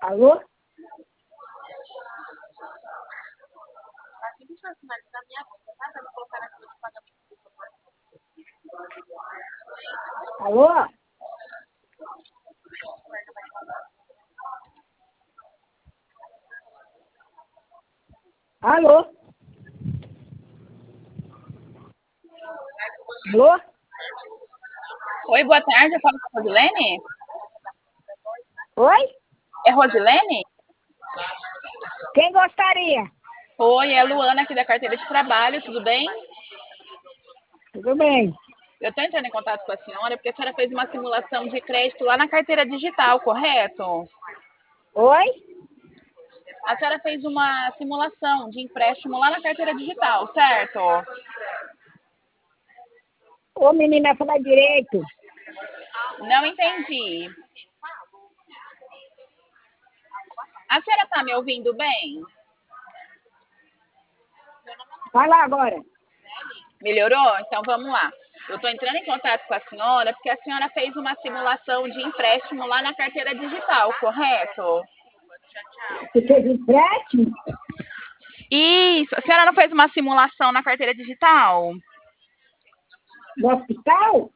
Alô? Assim, deixa eu finalizar minha conta, tá? Pra me colocar na fila de pagamento, por favor. Alô? Alô? Alô? Oi, boa tarde, eu falo com a Rosilene? Oi? É Rosilene? Quem gostaria? Oi, é a Luana aqui da carteira de trabalho, tudo bem? Tudo bem. Eu tô entrando em contato com a senhora porque a senhora fez uma simulação de crédito lá na carteira digital, correto? Oi? A senhora fez uma simulação de empréstimo lá na carteira digital, certo? Ô, menina, fala direito. Não entendi. A senhora tá me ouvindo bem? Fala agora. Melhorou? Então vamos lá. Eu estou entrando em contato com a senhora porque a senhora fez uma simulação de empréstimo lá na carteira digital, correto? Você fez empréstimo Isso. A senhora não fez uma simulação na carteira digital? no hospital?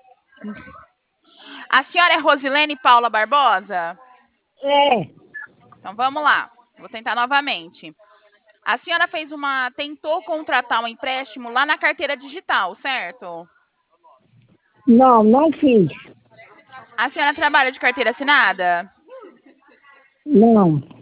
A senhora é Rosilene Paula Barbosa? É. Então vamos lá. Vou tentar novamente. A senhora tentou contratar um empréstimo lá na carteira digital, certo? Não, não fiz. A senhora trabalha de carteira assinada? Não.